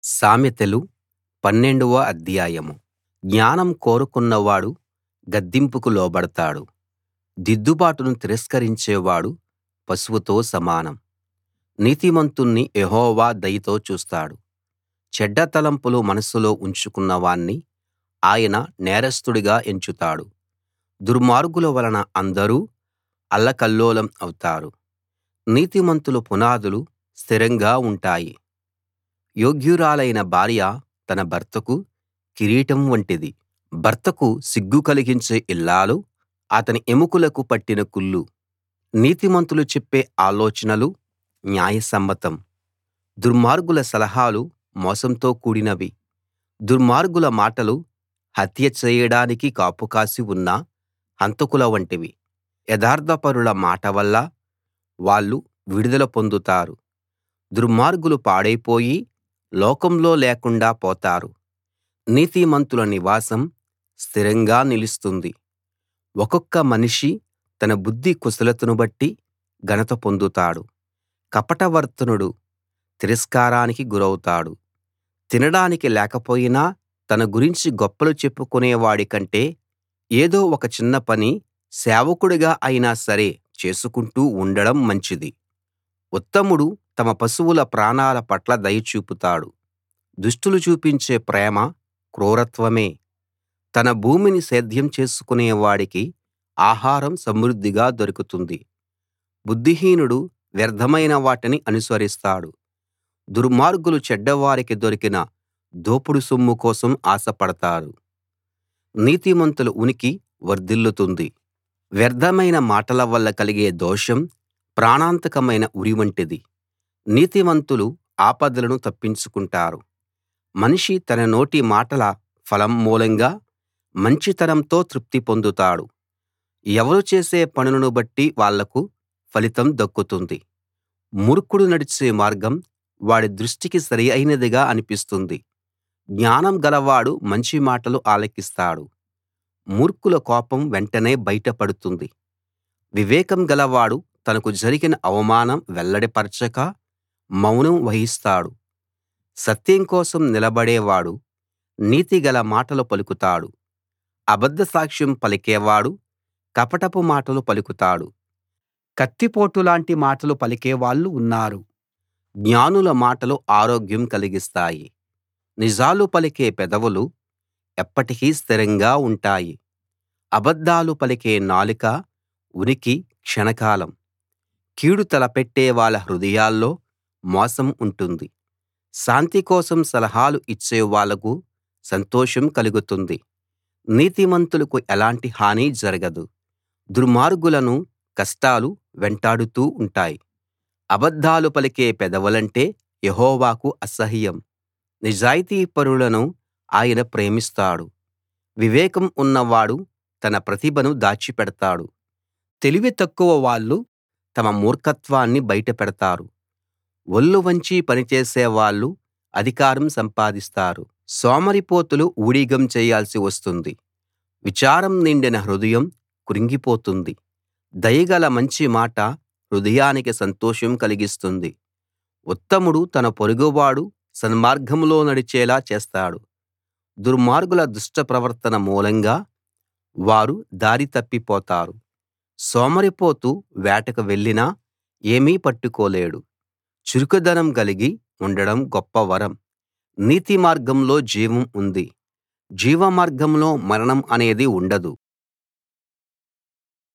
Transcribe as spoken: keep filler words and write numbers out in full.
సామెతలు పన్నెండవ అధ్యాయం. జ్ఞానం కోరుకున్నవాడు గద్దింపుకు లోబడతాడు, దిద్దుబాటును తిరస్కరించేవాడు పశువుతో సమానం. నీతిమంతుణ్ణి యెహోవా దయతో చూస్తాడు, చెడ్డ తలంపులు మనస్సులో ఉంచుకున్నవాణ్ణి ఆయన నేరస్థుడిగా ఎంచుతాడు. దుర్మార్గుల వలన అందరూ అల్లకల్లోలం అవుతారు, నీతిమంతుల పునాదులు స్థిరంగా ఉంటాయి. యోగ్యురాలైన భార్య తన భర్తకు కిరీటం వంటిది. భర్తకు సిగ్గు కలిగించే ఇల్లాలు అతని ఎముకలకు పట్టిన కుళ్లు. నీతిమంతులు చెప్పే ఆలోచనలు న్యాయసమ్మతం, దుర్మార్గుల సలహాలు మోసంతో కూడినవి. దుర్మార్గుల మాటలు హత్య చేయడానికి కాపుకాసి ఉన్న హంతకుల వంటివి. యథార్థపరుల మాట వల్ల వాళ్ళు విడుదల పొందుతారు. దుర్మార్గులు పాడైపోయి లోకంలో లేకుండా పోతారు, నీతిమంతుల నివాసం స్థిరంగా నిలుస్తుంది. ఒక్కొక్క మనిషి తన బుద్ధి కుశలతను బట్టి ఘనత పొందుతాడు. కపటవర్తనుడు తిరస్కారానికి గురౌతాడు. తినడానికి లేకపోయినా తన గురించి గొప్పలు చెప్పుకునే వాడి కంటే ఏదో ఒక చిన్న పని సేవకుడిగా అయినా సరే చేసుకుంటూ ఉండడం మంచిది. ఉత్తముడు తమ పశువుల ప్రాణాల పట్ల దయ చూపుతాడు, దుష్టులు చూపించే ప్రేమ క్రూరత్వమే. తన భూమిని సేద్యం చేసుకునే వాడికి ఆహారం సమృద్ధిగా దొరుకుతుంది. బుద్ధిహీనుడు వ్యర్థమైన వాటిని అనుసరిస్తాడు. దుర్మార్గులు చెడ్డవారికి దొరికిన దోపుడు సొమ్ము కోసం ఆశపడతారు. నీతిమంతుల ఉనికి వర్ధిల్లుతుంది. వ్యర్థమైన మాటల వల్ల కలిగే దోషం ప్రాణాంతకమైన ఉరి వంటిది. నీతిమంతులు ఆపదలను తప్పించుకుంటారు. మనిషి తన నోటి మాటల ఫలం మూలంగా మంచితనంతో తృప్తి పొందుతాడు. ఎవరు చేసే పనులను బట్టి వాళ్లకు ఫలితం దక్కుతుంది. మూర్ఖుడు నడిచే మార్గం వాడి దృష్టికి సరి అయినదిగా అనిపిస్తుంది. జ్ఞానం గలవాడు మంచి మాటలు ఆలకిస్తాడు, మూర్ఖుల కోపం వెంటనే బయట పడుతుంది. వివేకం గలవాడు తనకు జరిగిన అవమానం వెల్లడిపరచక మౌనం వహిస్తాడు. సత్యం కోసం నిలబడేవాడు నీతిగల మాటలు పలుకుతాడు. అబద్ధ సాక్ష్యం పలికేవాడు కపటపు మాటలు పలుకుతాడు. కత్తిపోటులాంటి మాటలు పలికేవాళ్ళు ఉన్నారు. జ్ఞానుల మాటలు ఆరోగ్యం కలిగిస్తాయి. నిజాలు పలికే పెదవులు ఎప్పటికీ స్థిరంగా ఉంటాయి. అబద్ధాలు పలికే నాలుక ఉనికి క్షణకాలం. కీడు తలపెట్టే వాళ్ళ హృదయాల్లో మోసం ఉంటుంది. శాంతి కోసం సలహాలు ఇచ్చే వాళ్లకు సంతోషం కలుగుతుంది. నీతిమంతులకు ఎలాంటి హాని జరగదు. దుర్మార్గులను కష్టాలు వెంటాడుతూ ఉంటాయి. అబద్ధాలు పలికే పెదవులంటే యెహోవాకు అసహ్యం. నిజాయితీపరులను ఆయన ప్రేమిస్తాడు. వివేకం ఉన్నవాడు తన ప్రతిభను దాచిపెడతాడు. తెలివి తక్కువ వాళ్ళు తమ మూర్ఖత్వాన్ని బయటపెడతారు. ఒళ్ళు వంచి పనిచేసే వాళ్ళు అధికారం సంపాదిస్తారు. సోమరిపోతులు ఊడిగం చేయాల్సి వస్తుంది. విచారం నిండిన హృదయం కృంగిపోతుంది. దయగల మంచి మాట హృదయానికి సంతోషం కలిగిస్తుంది. ఉత్తముడు తన పొరుగువాడు సన్మార్గంలో నడిచేలా చేస్తాడు. దుర్మార్గుల దుష్ట ప్రవర్తన మూలంగా వారు దారి తప్పిపోతారు. సోమరిపోతు వేటకు వెళ్ళినా ఏమీ పట్టుకోలేడు. చురుకుదనం కలిగి ఉండడం గొప్ప వరం. నీతి మార్గంలో జీవం ఉంది, జీవమార్గంలో మరణం అనేది ఉండదు.